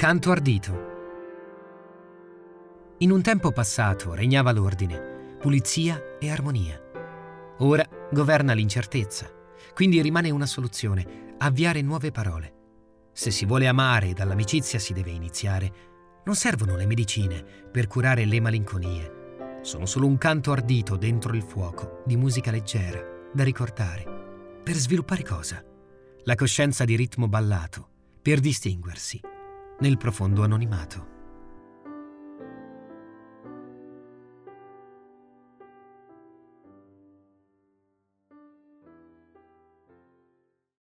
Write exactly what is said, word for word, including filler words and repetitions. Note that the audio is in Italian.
Canto ardito. In un tempo passato regnava l'ordine, pulizia e armonia. Ora governa l'incertezza, quindi rimane una soluzione: avviare nuove parole. Se si vuole amare e dall'amicizia si deve iniziare, non servono le medicine per curare le malinconie. Sono solo un canto ardito dentro il fuoco di musica leggera da ricordare. Per sviluppare cosa? La coscienza di ritmo ballato, per distinguersi nel profondo anonimato.